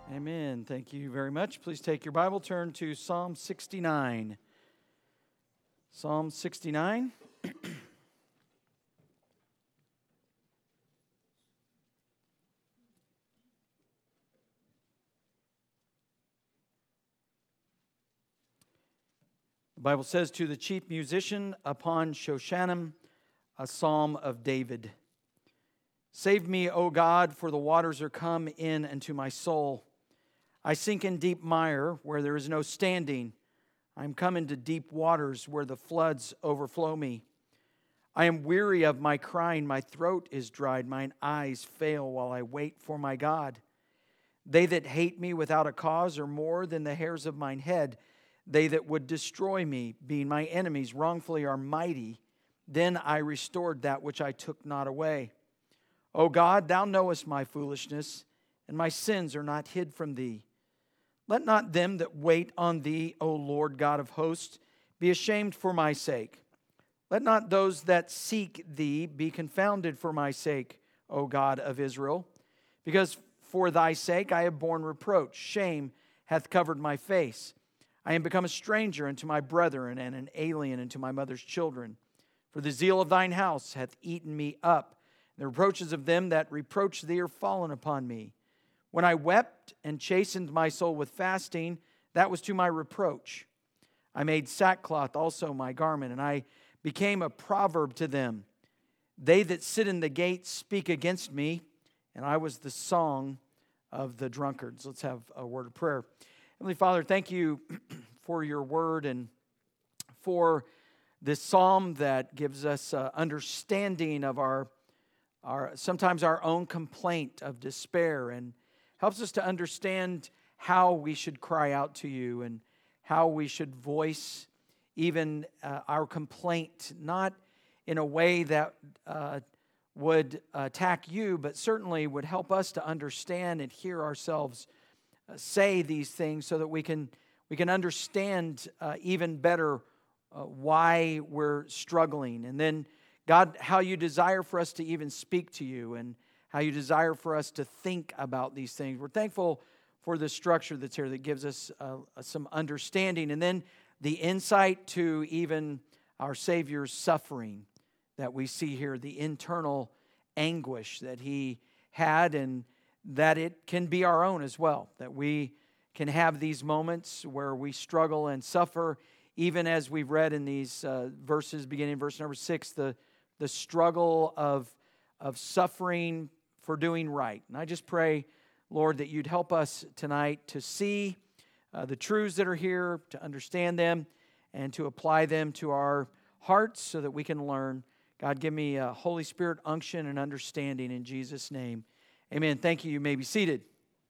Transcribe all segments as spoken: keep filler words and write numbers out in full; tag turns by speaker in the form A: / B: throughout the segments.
A: Amen. Thank you very much. Please take your Bible, turn to Psalm sixty-nine. Psalm sixty-nine. The Bible says, to the chief musician upon Shoshanim, a psalm of David. Save me, O God, for the waters are come in unto my soul. I sink in deep mire where there is no standing. I am come into deep waters where the floods overflow me. I am weary of my crying, my throat is dried, mine eyes fail while I wait for my God. They that hate me without a cause are more than the hairs of mine head. They that would destroy me, being my enemies, wrongfully are mighty. Then I restored that which I took not away. O God, thou knowest my foolishness, and my sins are not hid from thee. Let not them that wait on thee, O Lord God of hosts, be ashamed for my sake. Let not those that seek thee be confounded for my sake, O God of Israel. Because for thy sake I have borne reproach. Shame hath covered my face. I am become a stranger unto my brethren, and an alien unto my mother's children. For the zeal of thine house hath eaten me up. The reproaches of them that reproach thee are fallen upon me. When I wept and chastened my soul with fasting, that was to my reproach. I made sackcloth also my garment, and I became a proverb to them. They that sit in the gates speak against me, and I was the song of the drunkards. Let's have a word of prayer. Heavenly Father, thank you for your word and for this psalm that gives us uh, understanding of our, our sometimes our own complaint of despair, and helps us to understand how we should cry out to you and how we should voice even uh, our complaint, not in a way that uh, would attack you, but certainly would help us to understand and hear ourselves uh, say these things so that we can we can understand uh, even better uh, why we're struggling. And then, God, how you desire for us to even speak to you, and how you desire for us to think about these things. We're thankful for the structure that's here that gives us uh, some understanding, and then the insight to even our Savior's suffering that we see here, the internal anguish that he had, and that it can be our own as well, that we can have these moments where we struggle and suffer, even as we've read in these uh, verses, beginning in verse number six, the, the struggle of, of suffering for doing right. And I just pray, Lord, that you'd help us tonight to see uh, the truths that are here, to understand them, and to apply them to our hearts so that we can learn. God, give me a Holy Spirit unction and understanding in Jesus' name. Amen. Thank you. You may be seated.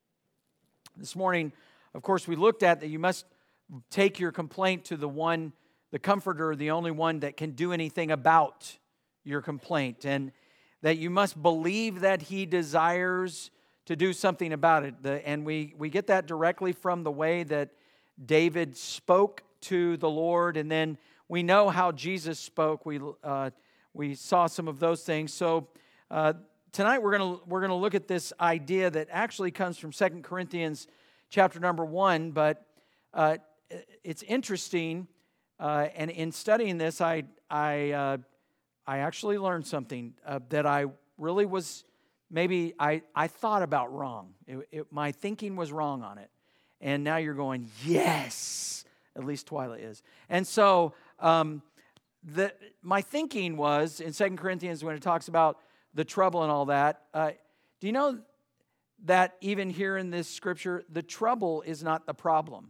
A: This morning, of course, we looked at that you must take your complaint to the one, the comforter, the only one that can do anything about your complaint, and that you must believe that he desires to do something about it. The, and we, we get that directly from the way that David spoke to the Lord, and then we know how Jesus spoke. We uh, we saw some of those things. So uh, tonight we're gonna we're gonna look at this idea that actually comes from Second Corinthians chapter number one. But uh, it's interesting, uh, and in studying this, I I. Uh, I actually learned something uh, that I really was, maybe I, I thought about wrong. It, it, my thinking was wrong on it. And now you're going, yes, at least Twyla is. And so um, the, my thinking was, in Second Corinthians, when it talks about the trouble and all that, uh, do you know that even here in this scripture, the trouble is not the problem?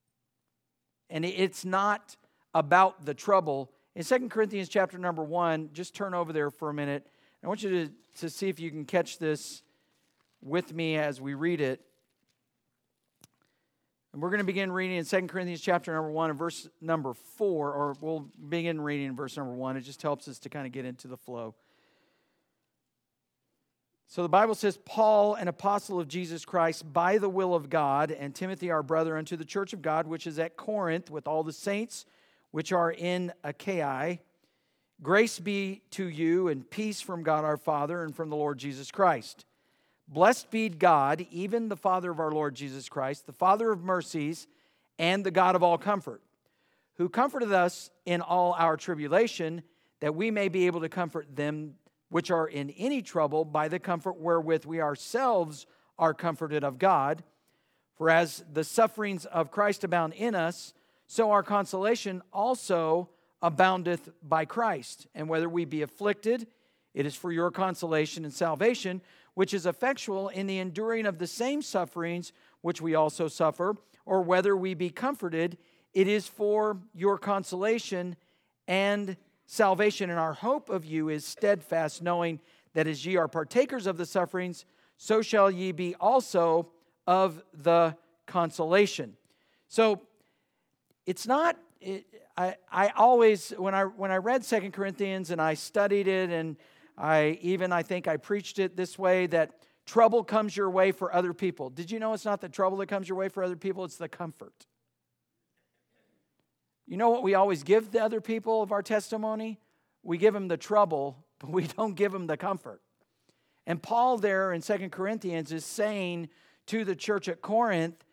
A: And it's not about the trouble. In Second Corinthians chapter number one, just turn over there for a minute. I want you to, to see if you can catch this with me as we read it. And we're going to begin reading in Second Corinthians chapter number one and verse number four, or we'll begin reading in verse number one. It just helps us to kind of get into the flow. So the Bible says, Paul, an apostle of Jesus Christ, by the will of God, and Timothy our brother, unto the church of God, which is at Corinth, with all the saints which are in Achaia, grace be to you and peace from God our Father and from the Lord Jesus Christ. Blessed be God, even the Father of our Lord Jesus Christ, the Father of mercies, and the God of all comfort, who comforted us in all our tribulation, that we may be able to comfort them which are in any trouble by the comfort wherewith we ourselves are comforted of God. For as the sufferings of Christ abound in us, so our consolation also aboundeth by Christ. And whether we be afflicted, it is for your consolation and salvation, which is effectual in the enduring of the same sufferings which we also suffer, or whether we be comforted, it is for your consolation and salvation. And our hope of you is steadfast, knowing that as ye are partakers of the sufferings, so shall ye be also of the consolation. So it's not, it, I, I always, when I when I read Second Corinthians and I studied it, and I even, I think I preached it this way, that trouble comes your way for other people. Did you know it's not the trouble that comes your way for other people, it's the comfort. You know what we always give the other people of our testimony? We give them the trouble, but we don't give them the comfort. And Paul there in Second Corinthians is saying to the church at Corinth,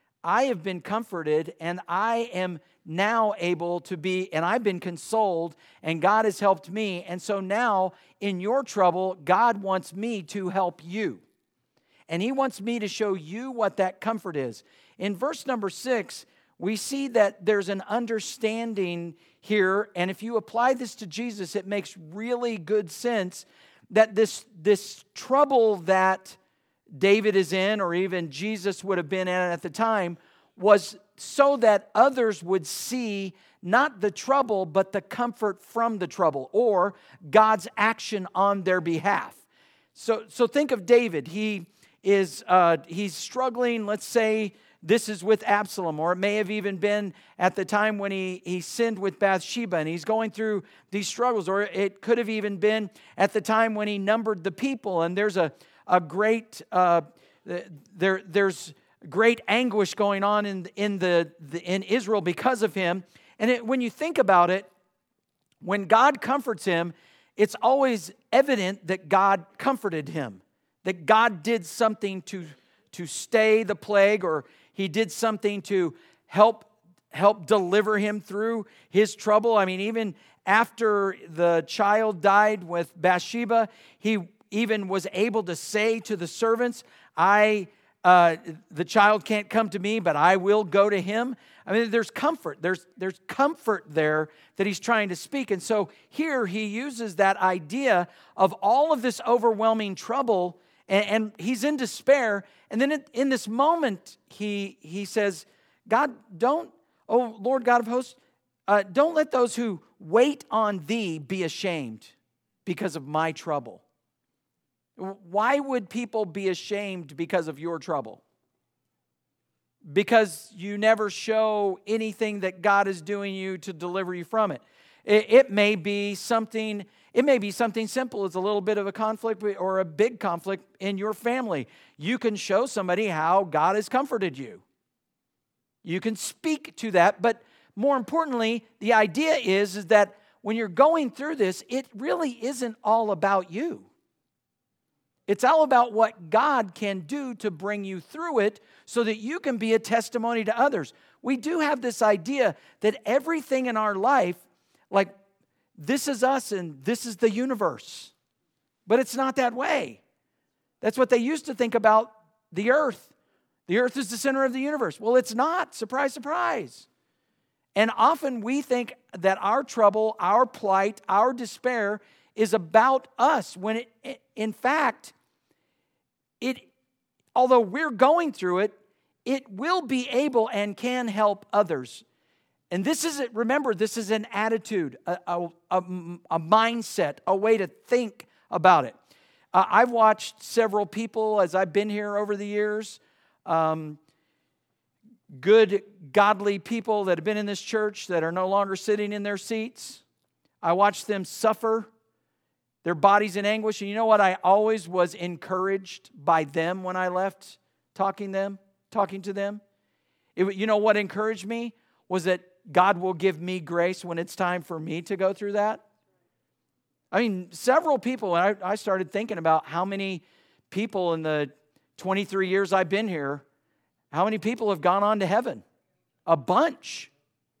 A: I have been comforted, and I am now able to be, and I've been consoled, and God has helped me. And so now, in your trouble, God wants me to help you. And He wants me to show you what that comfort is. In verse number six, we see that there's an understanding here, and if you apply this to Jesus, it makes really good sense that this, this trouble that David is in, or even Jesus would have been in at the time, was so that others would see not the trouble, but the comfort from the trouble, or God's action on their behalf. So, so think of David. He is uh, he's struggling, let's say, this is with Absalom, or it may have even been at the time when he, he sinned with Bathsheba, and he's going through these struggles, or it could have even been at the time when he numbered the people, and there's a, a great, uh, there, there's great anguish going on in, in, the, the, in Israel because of him. And it, when you think about it, when God comforts him, it's always evident that God comforted him, that God did something to, to stay the plague, or He did something to help help deliver him through his trouble. I mean, even after the child died with Bathsheba, he even was able to say to the servants, I, uh, the child can't come to me, but I will go to him. I mean, there's comfort. There's, there's comfort there that he's trying to speak. And so here he uses that idea of all of this overwhelming trouble, and, and he's in despair. And then in this moment, he he says, God, don't, oh Lord God of hosts, uh, don't let those who wait on thee be ashamed because of my trouble. Why would people be ashamed because of your trouble? Because you never show anything that God is doing you to deliver you from it. It, it may be something... It may be something simple. It's a little bit of a conflict or a big conflict in your family. You can show somebody how God has comforted you. You can speak to that, but more importantly, the idea is, is that when you're going through this, it really isn't all about you. It's all about what God can do to bring you through it so that you can be a testimony to others. We do have this idea that everything in our life, like, this is us and this is the universe. But it's not that way. That's what they used to think about the earth. The earth is the center of the universe. Well, it's not. Surprise, surprise. And often we think that our trouble, our plight, our despair is about us, when it, in fact, it, although we're going through it, it will be able and can help others. And this is, remember, this is an attitude, a, a, a, a mindset, a way to think about it. Uh, I've watched several people as I've been here over the years, um, good, godly people that have been in this church that are no longer sitting in their seats. I watched them suffer, their bodies in anguish. And you know what? I always was encouraged by them when I left talking them, talking to them. It, you know what encouraged me? Was that God will give me grace when it's time for me to go through that. I mean, several people, and I, I started thinking about how many people in the twenty-three years I've been here, how many people have gone on to heaven? A bunch.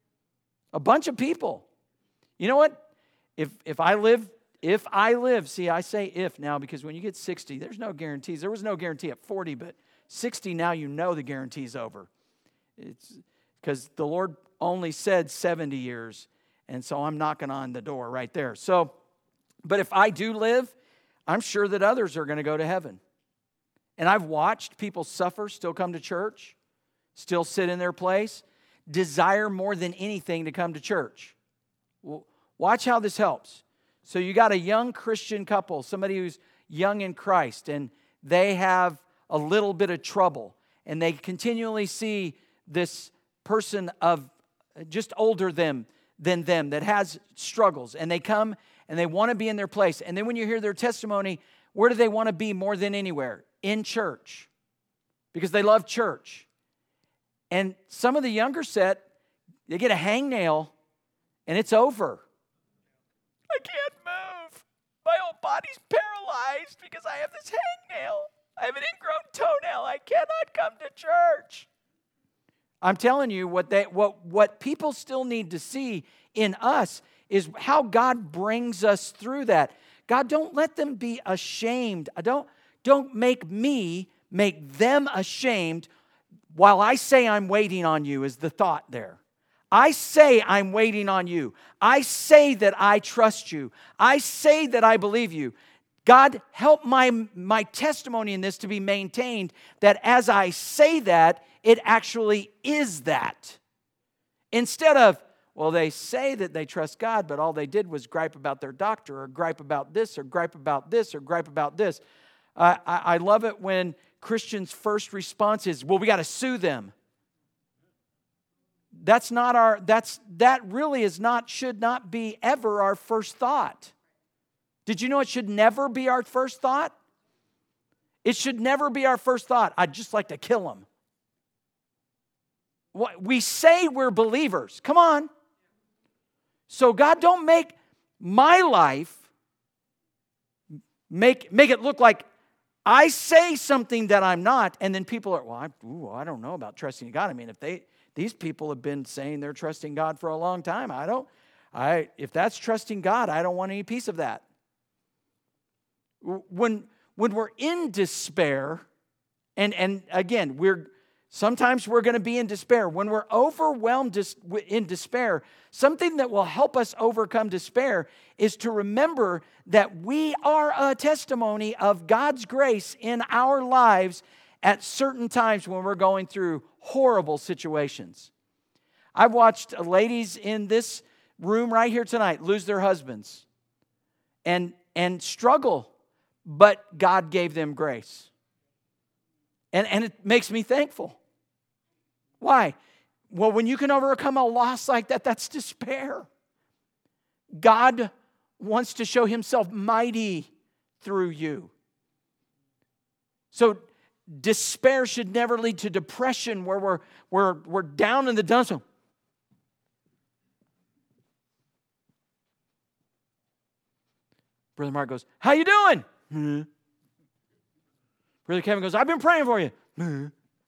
A: A bunch of people. You know what? If if I live, if I live, see, I say if now because when you get sixty, there's no guarantees. There was no guarantee at forty, but sixty now you know the guarantee's over. It's because the Lord only said seventy years, and so I'm knocking on the door right there. So, but if I do live, I'm sure that others are going to go to heaven. And I've watched people suffer, still come to church, still sit in their place, desire more than anything to come to church. Well, watch how this helps. So you got a young Christian couple, somebody who's young in Christ, and they have a little bit of trouble, and they continually see this person of just older them than them that has struggles, and they come and they want to be in their place. And then when you hear their testimony, where do they want to be more than anywhere? In church, because they love church. And some of the younger set, they get a hangnail, and it's over. I can't move. My whole body's paralyzed because I have this hangnail. I have an ingrown toenail. I cannot come to church. I'm telling you, what they, what, what people still need to see in us is how God brings us through that. God, don't let them be ashamed. I don't, don't make me make them ashamed while I say I'm waiting on you is the thought there. I say I'm waiting on you. I say that I trust you. I say that I believe you. God, help my, my testimony in this to be maintained, that as I say that, it actually is that. Instead of, well, they say that they trust God, but all they did was gripe about their doctor or gripe about this or gripe about this or gripe about this. Uh, I, I love it when Christians' first response is, well, we got to sue them. That's not our, that's, that really is not, should not be ever our first thought. Did you know it should never be our first thought? It should never be our first thought. I'd just like to kill them. We say we're believers. Come on. So God, don't make my life, make, make it look like I say something that I'm not, and then people are, well, I, ooh, I don't know about trusting God. I mean, if they, these people have been saying they're trusting God for a long time. I don't, I, if that's trusting God, I don't want any piece of that. When, when we're in despair, and, and again, we're, sometimes we're going to be in despair. When we're overwhelmed in despair, something that will help us overcome despair is to remember that we are a testimony of God's grace in our lives at certain times when we're going through horrible situations. I've watched ladies in this room right here tonight lose their husbands and, and struggle, but God gave them grace. And, and it makes me thankful. Why? Well, when you can overcome a loss like that, that's despair. God wants to show himself mighty through you. So despair should never lead to depression where we're, we're, we're down in the dumps. Brother Mark goes, how you doing? Mm-hmm. Brother Kevin goes, I've been praying for you. Mm-hmm.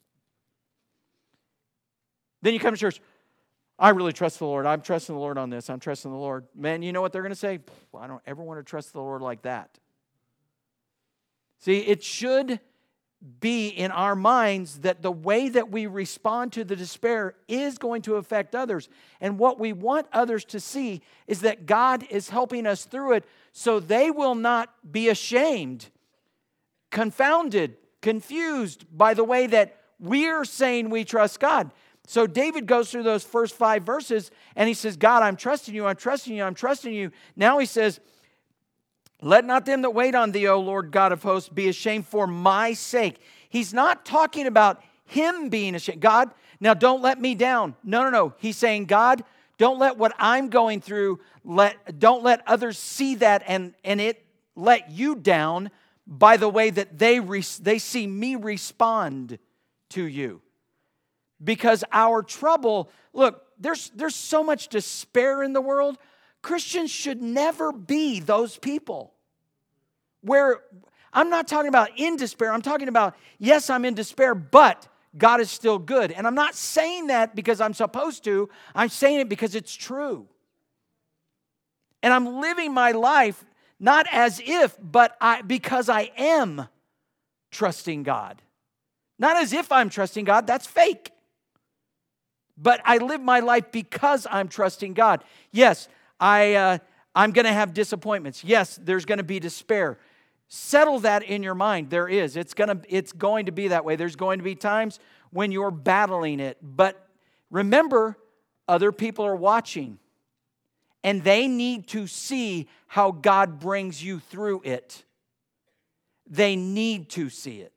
A: Then you come to church, I really trust the Lord. I'm trusting the Lord on this. I'm trusting the Lord. Man, you know what they're going to say? Well, I don't ever want to trust the Lord like that. See, it should be in our minds that the way that we respond to the despair is going to affect others. And what we want others to see is that God is helping us through it so they will not be ashamed, confounded, confused by the way that we're saying we trust God. So David goes through those first five verses and he says, God, I'm trusting you, I'm trusting you, I'm trusting you. Now he says, let not them that wait on thee, O Lord God of hosts, be ashamed for my sake. He's not talking about him being ashamed. God, now don't let me down. No, no, no. He's saying, God, don't let what I'm going through, let, don't let others see that and, and it let you down by the way that they, re, they see me respond to you. Because our trouble, look, there's, there's so much despair in the world. Christians should never be those people. Where I'm not talking about in despair. I'm talking about, yes, I'm in despair, but God is still good. And I'm not saying that because I'm supposed to. I'm saying it because it's true. And I'm living my life not as if, but I, because I am trusting God. Not as if I'm trusting God. That's fake. But I live my life because I'm trusting God. Yes, I, uh, I'm going to have disappointments. Yes, there's going to be despair. Settle that in your mind. There is. It's going to, it's going to be that way. There's going to be times when you're battling it. But remember, other people are watching. And they need to see how God brings you through it. They need to see it.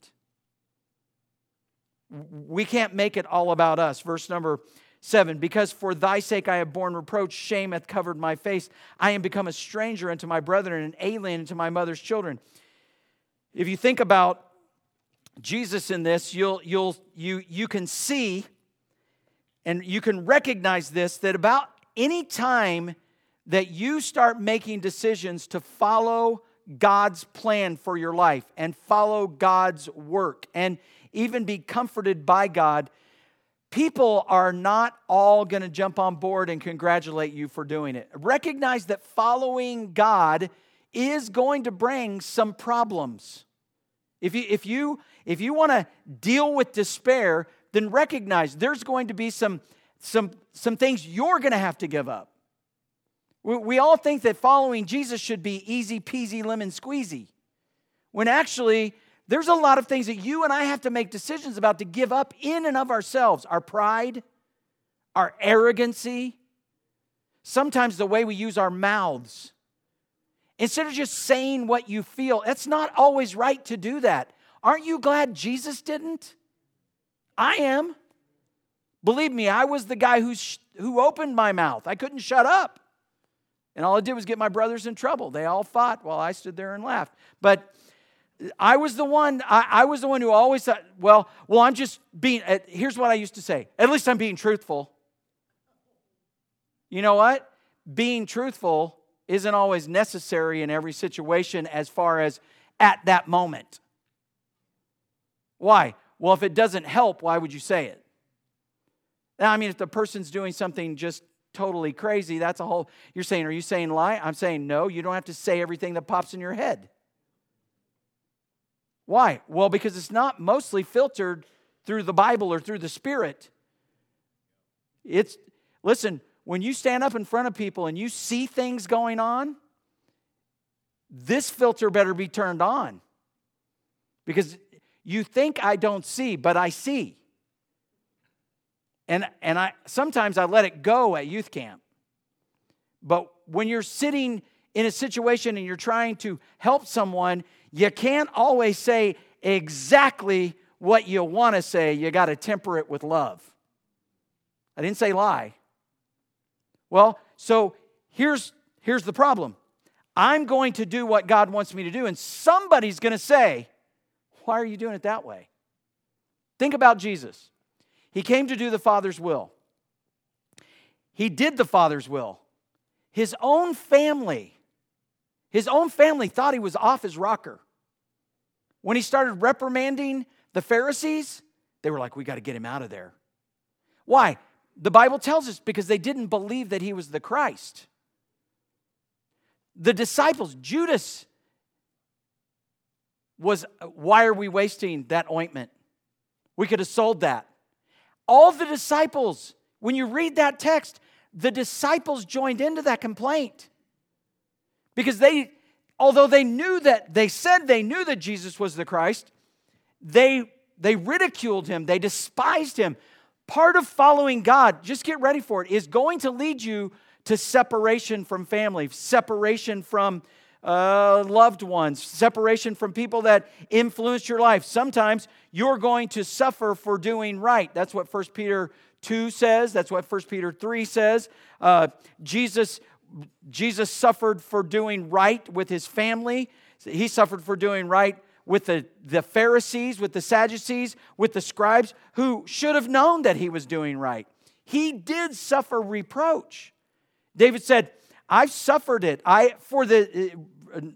A: We can't make it all about us. Verse number seven, because for thy sake I have borne reproach, shame hath covered my face. I am become a stranger unto my brethren, an alien unto my mother's children. If you think about Jesus in this, you'll, you'll, you, you can see and you can recognize this, that about any time that you start making decisions to follow God's plan for your life and follow God's work and even be comforted by God, people are not all going to jump on board and congratulate you for doing it. Recognize that following God is going to bring some problems. If you, if you, if you want to deal with despair, then recognize there's going to be some, some, some things you're going to have to give up. We, we all think that following Jesus should be easy peasy lemon squeezy, when actually there's a lot of things that you and I have to make decisions about to give up in and of ourselves. Our pride, our arrogancy, sometimes the way we use our mouths. Instead of just saying what you feel, it's not always right to do that. Aren't you glad Jesus didn't? I am. Believe me, I was the guy who, sh- who opened my mouth. I couldn't shut up. And all I did was get my brothers in trouble. They all fought while I stood there and laughed. But I was the one, I, I was the one who always thought, well, well, I'm just being, uh, here's what I used to say. At least I'm being truthful. You know what? Being truthful isn't always necessary in every situation as far as at that moment. Why? Well, if it doesn't help, why would you say it? Now, I mean, if the person's doing something just totally crazy, that's a whole, you're saying, are you saying lie? I'm saying no, you don't have to say everything that pops in your head. Why? Well, because it's not mostly filtered through the Bible or through the Spirit. It's, listen, when you stand up in front of people and you see things going on, this filter better be turned on. Because you think I don't see, but I see. And, and I sometimes I let it go at youth camp. But when you're sitting in a situation and you're trying to help someone, you can't always say exactly what you want to say. You got to temper it with love. I didn't say lie. Well, so here's, here's the problem. I'm going to do what God wants me to do, and somebody's going to say, why are you doing it that way? Think about Jesus. He came to do the Father's will. He did the Father's will. His own family, his own family thought he was off his rocker. When he started reprimanding the Pharisees, they were like, we got to get him out of there. Why? The Bible tells us because they didn't believe that he was the Christ. The disciples, Judas was, why are we wasting that ointment? We could have sold that. All the disciples, when you read that text, the disciples joined into that complaint. Because they, although they knew that, they said they knew that Jesus was the Christ, they, they ridiculed him, they despised him. Part of following God, just get ready for it, is going to lead you to separation from family, separation from uh, loved ones, separation from people that influenced your life. Sometimes you're going to suffer for doing right. That's what First Peter two says. That's what First Peter three says. Uh, Jesus, Jesus suffered for doing right with his family. He suffered for doing right with the, the Pharisees, with the Sadducees, with the scribes, who should have known that he was doing right. He did suffer reproach. David said, I've suffered it. I for the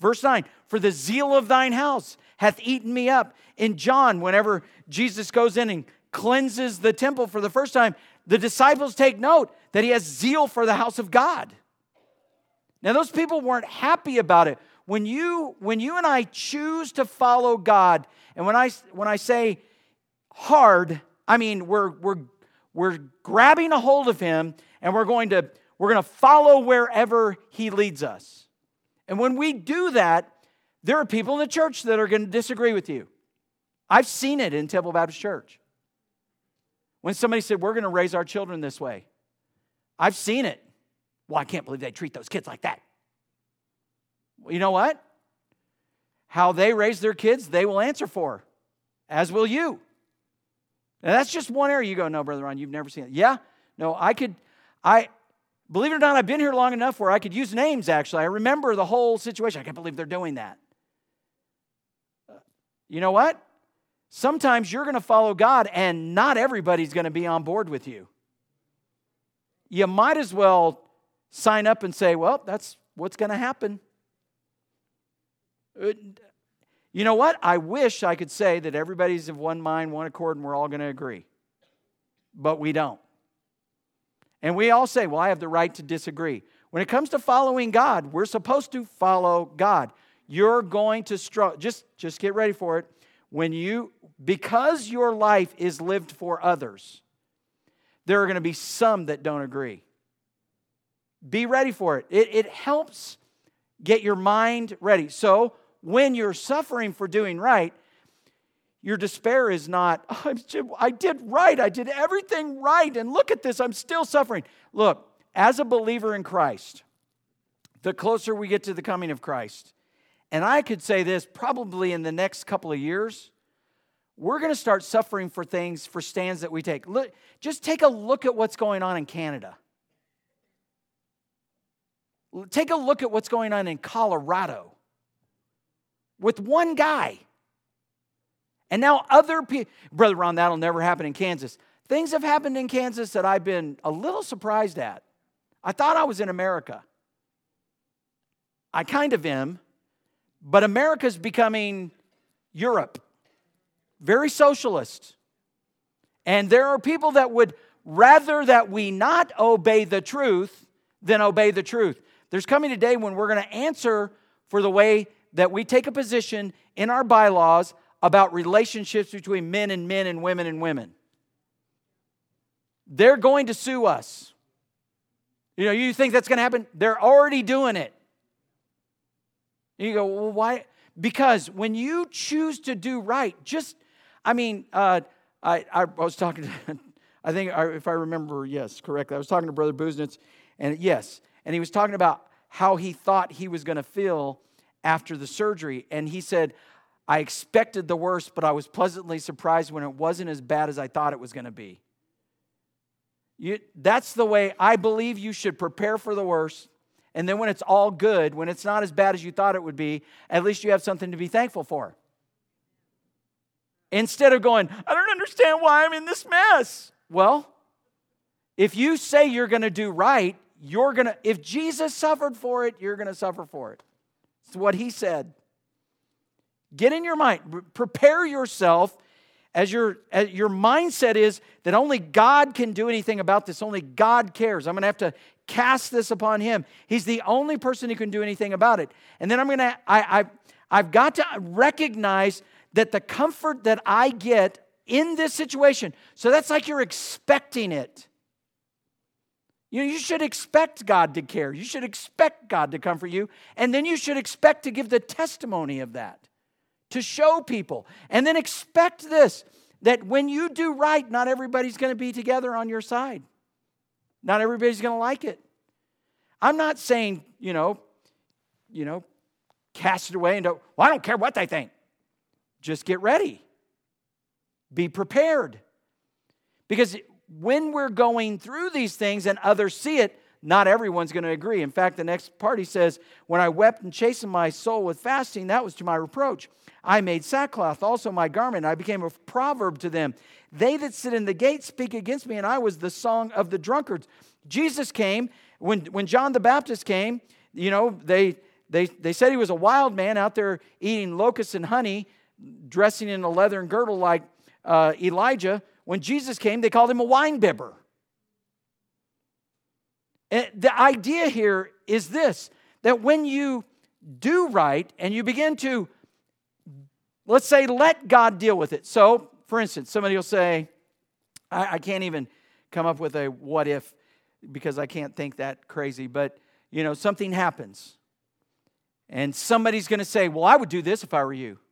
A: Verse nine, for the zeal of thine house hath eaten me up. In John, whenever Jesus goes in and cleanses the temple for the first time, the disciples take note that he has zeal for the house of God. Now, those people weren't happy about it. When you, when you and I choose to follow God, and when I, when I say hard, I mean we're, we're, we're grabbing a hold of him, and we're going to, we're going to follow wherever he leads us. And when we do that, there are people in the church that are going to disagree with you. I've seen it in Temple Baptist Church. When somebody said, we're going to raise our children this way. I've seen it. Well, I can't believe they treat those kids like that. Well, you know what? How they raise their kids, they will answer for, as will you. Now, that's just one area you go, no, Brother Ron, you've never seen it. Yeah, no, I could, I, believe it or not, I've been here long enough where I could use names, actually. I remember the whole situation. I can't believe they're doing that. You know what? Sometimes you're going to follow God, and not everybody's going to be on board with you. You might as well sign up and say, well, that's what's going to happen. You know what? I wish I could say that everybody's of one mind, one accord, and we're all going to agree. But we don't. And we all say, well, I have the right to disagree. When it comes to following God, we're supposed to follow God. You're going to struggle. Just, just get ready for it. When you, because your life is lived for others, there are going to be some that don't agree. Be ready for it. It, it helps get your mind ready. So when you're suffering for doing right, your despair is not, oh, I did right, I did everything right, and look at this, I'm still suffering. Look, as a believer in Christ, the closer we get to the coming of Christ, and I could say this, probably in the next couple of years, we're going to start suffering for things, for stands that we take. Look, just take a look at what's going on in Canada. Take a look at what's going on in Colorado with one guy. And now other people, Brother Ron, that'll never happen in Kansas. Things have happened in Kansas that I've been a little surprised at. I thought I was in America. I kind of am. But America's becoming Europe. Very socialist. And there are people that would rather that we not obey the truth than obey the truth. There's coming a day when we're going to answer for the way that we take a position in our bylaws about relationships between men and men and women and women. They're going to sue us. You know, you think that's going to happen? They're already doing it. You go, well, why? Because when you choose to do right, just, I mean, uh, I, I was talking to, I think, if I remember, yes, correctly, I was talking to Brother Busenitz, and yes, and he was talking about how he thought he was going to feel after the surgery, and he said, I expected the worst, but I was pleasantly surprised when it wasn't as bad as I thought it was going to be. You, that's the way I believe you should prepare for the worst. And then when it's all good, when it's not as bad as you thought it would be, at least you have something to be thankful for. Instead of going, I don't understand why I'm in this mess. Well, if you say you're going to do right, you're going to, if Jesus suffered for it, you're going to suffer for it. It's what he said. Get in your mind, prepare yourself as your, as your mindset is that only God can do anything about this. Only God cares. I'm going to have to cast this upon him. He's the only person who can do anything about it. And then I'm going to, I, I, I've got to recognize that the comfort that I get in this situation, so that's like you're expecting it. You know, you should expect God to care. You should expect God to comfort you. And then you should expect to give the testimony of that, to show people. And then expect this, that when you do right, not everybody's going to be together on your side. Not everybody's going to like it. I'm not saying, you know, you know, cast it away and don't, well, I don't care what they think. Just get ready. Be prepared. Because when we're going through these things and others see it, not everyone's going to agree. In fact, the next part he says, when I wept and chastened my soul with fasting, that was to my reproach. I made sackcloth also my garment. I became a proverb to them. They that sit in the gate speak against me, and I was the song of the drunkards. Jesus came, when, when John the Baptist came, you know, they they, they said he was a wild man out there eating locusts and honey, dressing in a leathern girdle like uh, Elijah. When Jesus came, they called him a wine bibber. And the idea here is this, that when you do right and you begin to, let's say, let God deal with it. So, for instance, somebody will say, I, I can't even come up with a what if because I can't think that crazy, but, you know, something happens. And somebody's going to say, well, I would do this if I were you.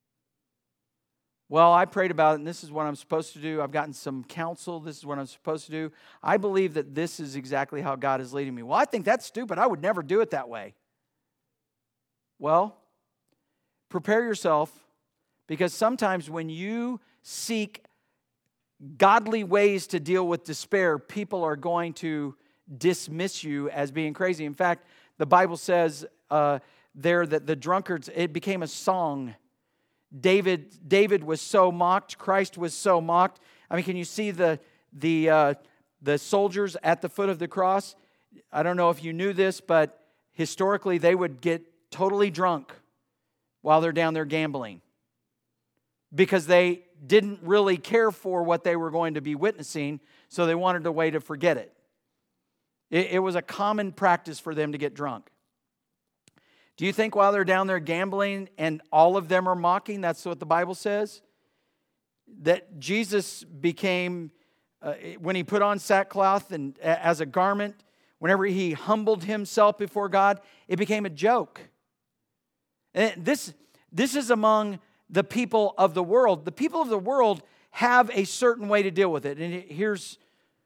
A: Well, I prayed about it, and this is what I'm supposed to do. I've gotten some counsel. This is what I'm supposed to do. I believe that this is exactly how God is leading me. Well, I think that's stupid. I would never do it that way. Well, prepare yourself, because sometimes when you seek godly ways to deal with despair, people are going to dismiss you as being crazy. In fact, the Bible says uh, there that the drunkards, it became a song. David, David was so mocked. Christ was so mocked. I mean, can you see the the uh, the soldiers at the foot of the cross? I don't know if you knew this, but historically they would get totally drunk while they're down there gambling because they didn't really care for what they were going to be witnessing, so they wanted a way to forget it. It, it was a common practice for them to get drunk. Do you think while they're down there gambling and all of them are mocking, that's what the Bible says? That Jesus became, uh, when he put on sackcloth and as a garment, whenever he humbled himself before God, it became a joke. And this, this is among the people of the world. The people of the world have a certain way to deal with it. And here's,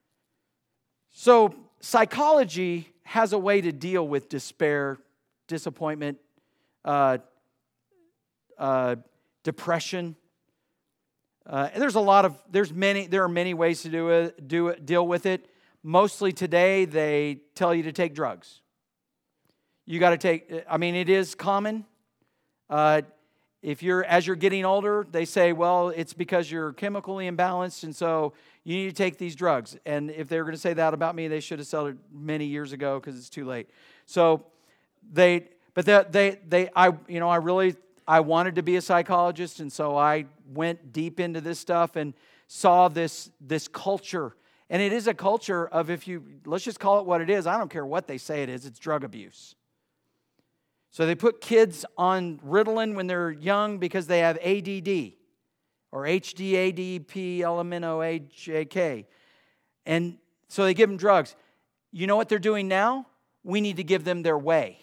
A: so psychology has a way to deal with despair, disappointment, uh, uh, depression. Uh, and there's a lot of, there's many, there are many ways to do it, do it, deal with it. Mostly today, they tell you to take drugs. You got to take, I mean, it is common. Uh, if you're, as you're getting older, they say, well, it's because you're chemically imbalanced, and so you need to take these drugs. And if they were going to say that about me, they should have said it many years ago because it's too late. So, They, but they, they, they, I, you know, I really, I wanted to be a psychologist, and so I went deep into this stuff and saw this, this culture, and it is a culture of, if you, let's just call it what it is. I don't care what they say it is. It's drug abuse. So they put kids on Ritalin when they're young because they have A D D, or H D A D P L M N O A J K, and so they give them drugs. You know what they're doing now? We need to give them their way.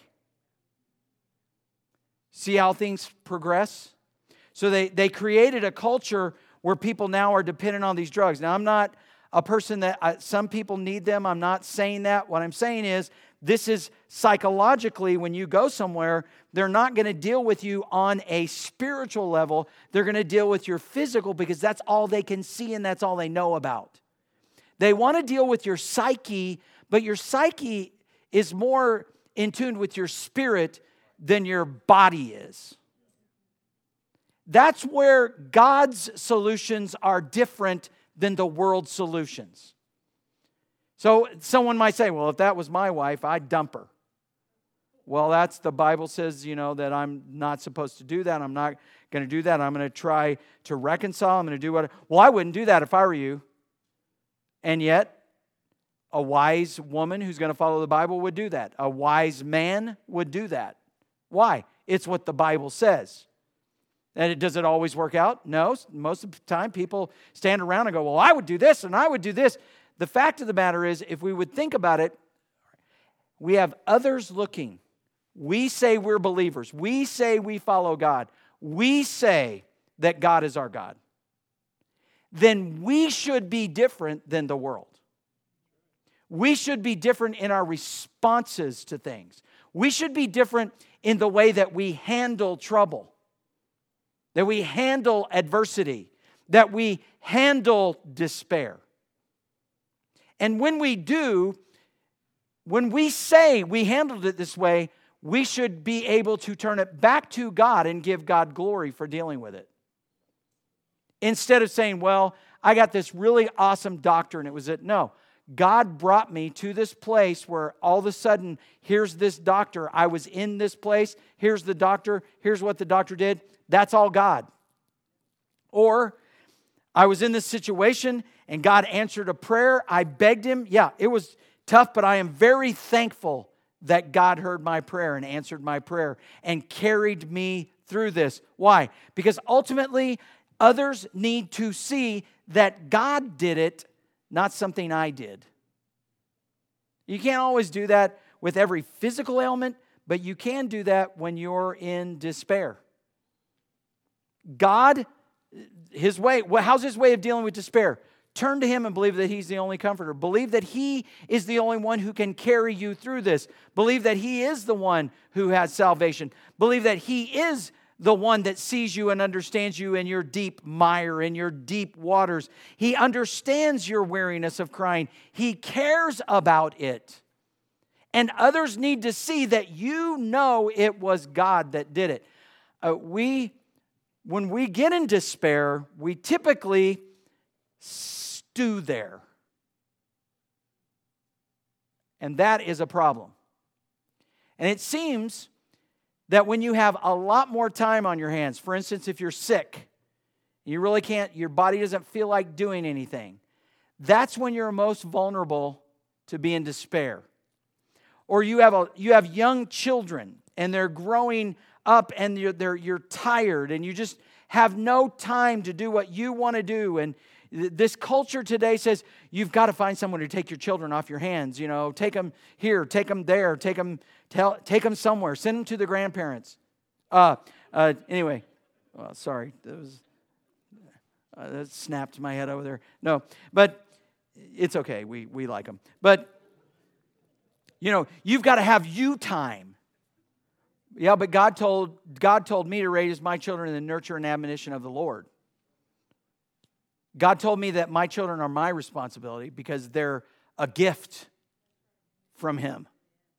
A: See how things progress? So they, they created a culture where people now are dependent on these drugs. Now, I'm not a person that, I, some people need them. I'm not saying that. What I'm saying is, this is psychologically, when you go somewhere, they're not going to deal with you on a spiritual level. They're going to deal with your physical because that's all they can see and that's all they know about. They want to deal with your psyche, but your psyche is more in tune with your spirit than your body is. That's where God's solutions are different than the world's solutions. So someone might say, well, if that was my wife, I'd dump her. Well, that's, the Bible says, you know, that I'm not supposed to do that. I'm not going to do that. I'm going to try to reconcile. I'm going to do what, well, I wouldn't do that if I were you. And yet, a wise woman who's going to follow the Bible would do that. A wise man would do that. Why? It's what the Bible says. And it, does it always work out? No. Most of the time, people stand around and go, well, I would do this and I would do this. The fact of the matter is, if we would think about it, we have others looking. We say we're believers. We say we follow God. We say that God is our God. Then we should be different than the world. We should be different in our responses to things. We should be different in the way that we handle trouble, that we handle adversity, that we handle despair. And when we do, when we say we handled it this way, we should be able to turn it back to God and give God glory for dealing with it. Instead of saying, well, I got this really awesome doctor and it was it. No, God brought me to this place where all of a sudden, here's this doctor. I was in this place. Here's the doctor. Here's what the doctor did. That's all God. Or I was in this situation and God answered a prayer. I begged Him. Yeah, it was tough, but I am very thankful that God heard my prayer and answered my prayer and carried me through this. Why? Because ultimately, others need to see that God did it, not something I did. You can't always do that with every physical ailment, but you can do that when you're in despair. God, His way, how's His way of dealing with despair? Turn to Him and believe that He's the only comforter. Believe that He is the only one who can carry you through this. Believe that He is the one who has salvation. Believe that He is the one that sees you and understands you in your deep mire, in your deep waters. He understands your weariness of crying. He cares about it. And others need to see that you know it was God that did it. Uh, we, when we get in despair, we typically stew there. And that is a problem. And it seems that when you have a lot more time on your hands, for instance, if you're sick, you really can't, your body doesn't feel like doing anything, that's when you're most vulnerable to be in despair. Or you have a you have young children and they're growing up and you're they're, you're tired and you just have no time to do what you want to do. And this culture today says you've got to find someone to take your children off your hands. You know, take them here, take them there, take them tell, take them somewhere, send them to the grandparents. Uh, uh, anyway, well, sorry, that was uh, that snapped my head over there. No, but it's okay. We we like them, but you know, you've got to have you time. Yeah, but God told God told me to raise my children in the nurture and admonition of the Lord. God told me that my children are my responsibility because they're a gift from Him.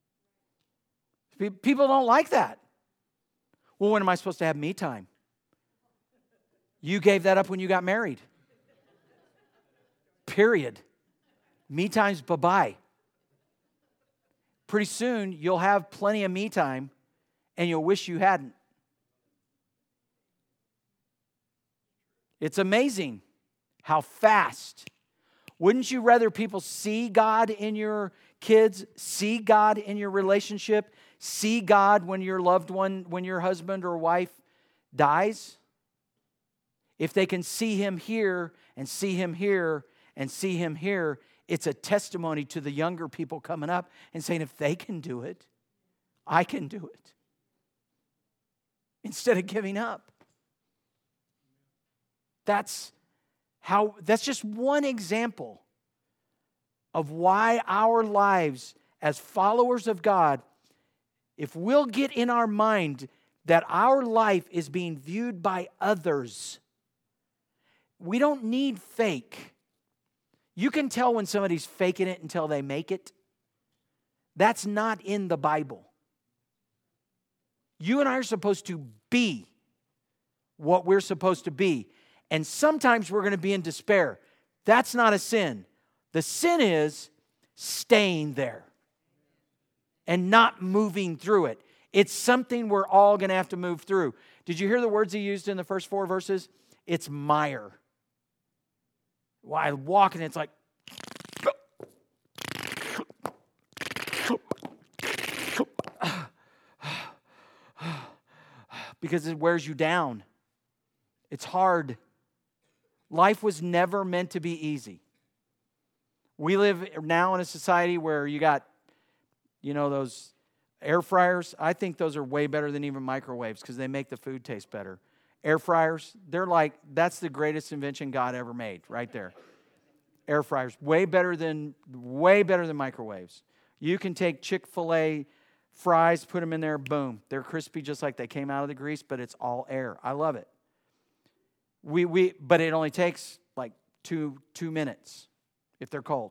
A: People don't like that. Well, when am I supposed to have me time? You gave that up when you got married. Period. Me time's bye-bye. Pretty soon, you'll have plenty of me time, and you'll wish you hadn't. It's amazing how fast. Wouldn't you rather people see God in your kids, see God in your relationship, see God when your loved one, when your husband or wife dies? If they can see Him here and see Him here and see Him here, it's a testimony to the younger people coming up and saying, if they can do it, I can do it. Instead of giving up. That's how, that's just one example of why our lives as followers of God, if we'll get in our mind that our life is being viewed by others, we don't need fake. You can tell when somebody's faking it until they make it. That's not in the Bible. You and I are supposed to be what we're supposed to be. And sometimes we're going to be in despair. That's not a sin. The sin is staying there and not moving through it. It's something we're all going to have to move through. Did you hear the words he used in the first four verses? It's mire. Well, I walk and it's like, because it wears you down. It's hard. Life was never meant to be easy. We live now in a society where you got, you know, those air fryers. I think those are way better than even microwaves because they make the food taste better. Air fryers, they're like, that's the greatest invention God ever made, right there. Air fryers, way better than, way better than microwaves. You can take Chick-fil-A fries, put them in there, boom. They're crispy just like they came out of the grease, but it's all air. I love it. We we, but it only takes like two two minutes if they're cold.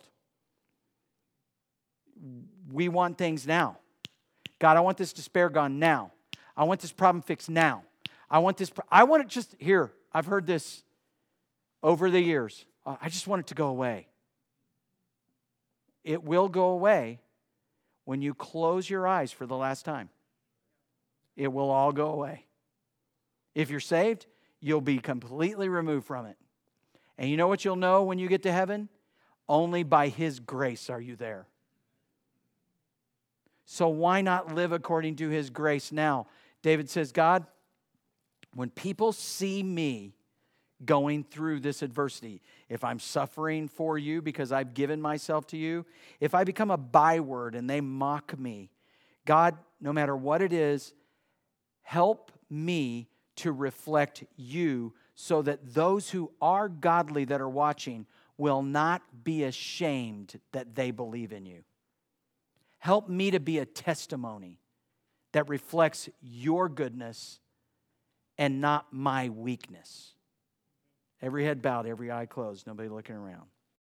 A: We want things now. God, I want this despair gone now. I want this problem fixed now. I want this. I want it just here. I've heard this over the years. I just want it to go away. it will go away when you close your eyes for the last time. It will all go away. If you're saved, you'll be completely removed from it. And you know what you'll know when you get to heaven? Only by His grace are you there. So why not live according to His grace now? David says, God, when people see me going through this adversity, if I'm suffering for you because I've given myself to you, if I become a byword and they mock me, God, no matter what it is, help me to reflect you so that those who are godly that are watching will not be ashamed that they believe in you. Help me to be a testimony that reflects your goodness and not my weakness. Every head bowed, every eye closed, nobody looking around.